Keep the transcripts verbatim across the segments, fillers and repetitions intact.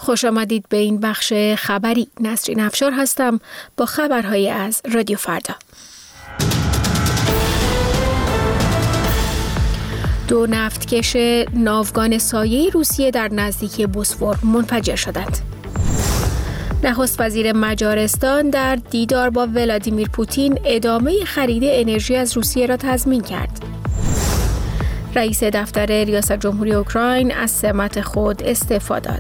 خوش آمدید به این بخش خبری. نسرین افشار هستم با خبرهای از رادیو فردا. دو نفتکش ناوگان سایه روسیه در نزدیکی بوسفور منفجر شدند. نخست وزیر مجارستان در دیدار با ولادیمیر پوتین ادامه خرید انرژی از روسیه را تضمین کرد. رئیس دفتر ریاست جمهوری اوکراین از سمت خود استعفا داد.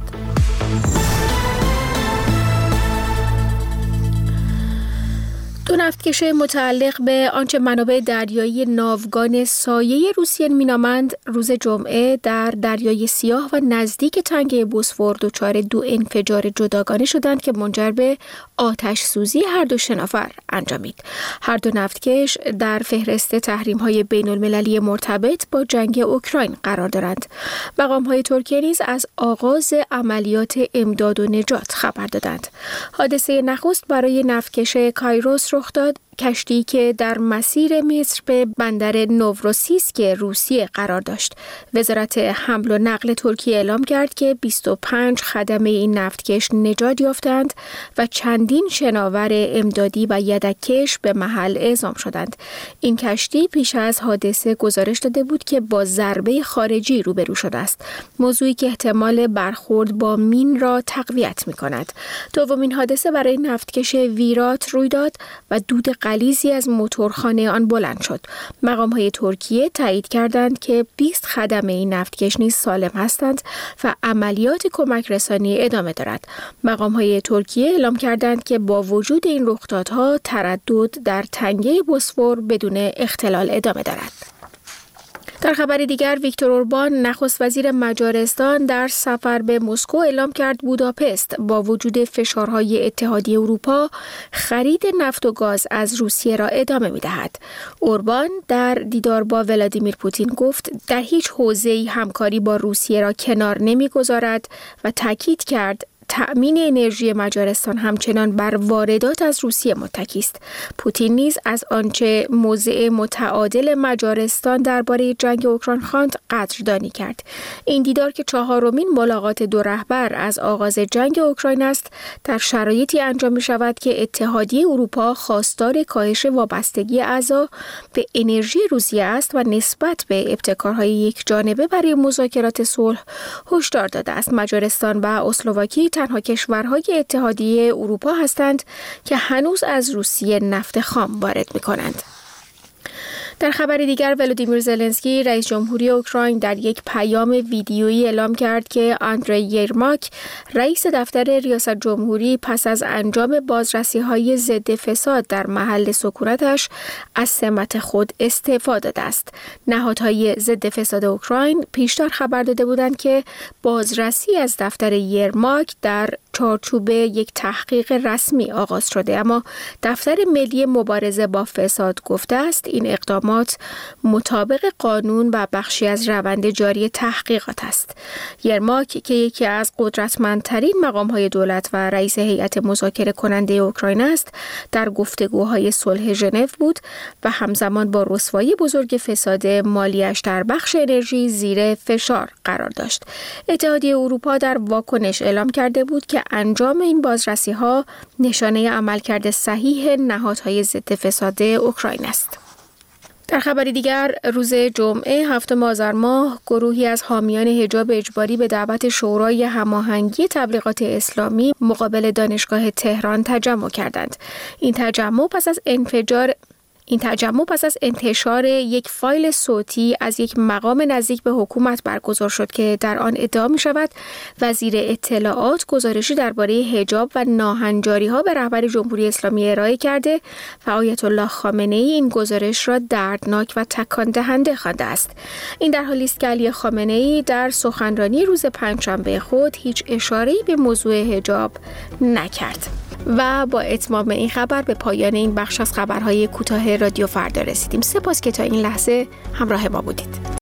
دو نفتکش متعلق به آنچه منابع دریایی ناوگان سایه روسیه مینامند روز جمعه در دریای سیاه و نزدیک تنگه بوسفور دچار دو انفجار جداگانه شدند که منجر به آتش سوزی هر دو شناور انجامید. هر دو نفتکش در فهرست تحریم‌های بین‌المللی مرتبط با جنگ اوکراین قرار دارند. مقام‌های ترکیه نیز از آغاز عملیات امداد و نجات خبر دادند. حادثه نخست برای نفتکش کایروس رخ داد، کشتی که در مسیر مصر به بندر نوروسیسک روسیه قرار داشت. وزارت حمل و نقل ترکیه اعلام کرد که بیست و پنج خدمه این نفتکش نجات یافتند و چندین شناور امدادی و یدککش به محل اعزام شدند. این کشتی پیش از حادثه گزارش داده بود که با ضربه خارجی روبرو شده است، موضوعی که احتمال برخورد با مین را تقویت می‌کند. دومین حادثه برای نفتکش ویرات روی داد و دود غلیظی از موتورخانه آن بلند شد. مقام‌های ترکیه تایید کردند که بیست خدمه این نفتکش نیز سالم هستند و عملیات کمک رسانی ادامه دارد. مقام‌های ترکیه اعلام کردند که با وجود این رخدادها تردد در تنگه بوسفور بدون اختلال ادامه دارد. در خبر دیگر، ویکتور اوربان نخست وزیر مجارستان در سفر به مسکو اعلام کرد بوداپست با وجود فشارهای اتحادیه اروپا خرید نفت و گاز از روسیه را ادامه می‌دهد. اوربان در دیدار با ولادیمیر پوتین گفت در هیچ حوزه‌ای همکاری با روسیه را کنار نمی‌گذارد و تاکید کرد تأمین انرژی مجارستان همچنان بر واردات از روسیه متکی است. پوتین نیز از آنچه موضع متعادل مجارستان درباره جنگ اوکراین خواند قدردانی کرد. این دیدار که چهارمین ملاقات دو رهبر از آغاز جنگ اوکراین است، در شرایطی انجام می شود که اتحادیه اروپا خواستار کاهش وابستگی اعضا به انرژی روسیه است و نسبت به ابتکارهای یک جانبه برای مذاکرات صلح هشدار داده است. مجارستان و اسلواکی تنها کشورهای اتحادیه اروپا هستند که هنوز از روسیه نفت خام وارد می‌کنند. در خبر دیگر، ولودیمیر زلنسکی رئیس جمهوری اوکراین در یک پیام ویدیویی اعلام کرد که آندری یرماک رئیس دفتر ریاست جمهوری پس از انجام بازرسی‌های ضد فساد در محل سکونتش از سمت خود استعفا داده است. نهادهای ضد فساد اوکراین پیشتر خبر داده بودند که بازرسی از دفتر یرماک در چارچوب یک تحقیق رسمی آغاز شده، اما دفتر ملی مبارزه با فساد گفته است این اقدامات مطابق قانون و بخشی از روند جاری تحقیقات است. یرماک که یکی از قدرتمندترین مقام‌های دولت و رئیس هیئت مذاکره کننده اوکراین است، در گفتگوهای صلح ژنو بود و همزمان با رسوایی بزرگ فساد مالیش در بخش انرژی زیر فشار قرار داشت. اتحادیه اروپا در واکنش اعلام کرده بود که انجام این بازرسی‌ها نشانه عملکرد صحیح نهادهای ضد فساد اوکراین است. در خبری دیگر، روز جمعه هفتم آذر ماه گروهی از حامیان حجاب اجباری به دعوت شورای هماهنگی تبلیغات اسلامی مقابل دانشگاه تهران تجمع کردند. این تجمع پس از انفجار این تجمع پس از انتشار یک فایل صوتی از یک مقام نزدیک به حکومت برگزار شد که در آن ادعا می شود وزیر اطلاعات گزارشی درباره حجاب و ناهنجاری‌ها به رهبر جمهوری اسلامی ارائه کرده و آیت الله خامنه‌ای این گزارش را دردناک و تکان دهنده خوانده است. این در حالی است که علی خامنه‌ای در سخنرانی روز پنجشنبه خود هیچ اشاره‌ای به موضوع حجاب نکرد. و با اتمام این خبر به پایان این بخش از خبرهای کوتاه رادیو فردا رسیدیم. سپاس که تا این لحظه همراه ما بودید.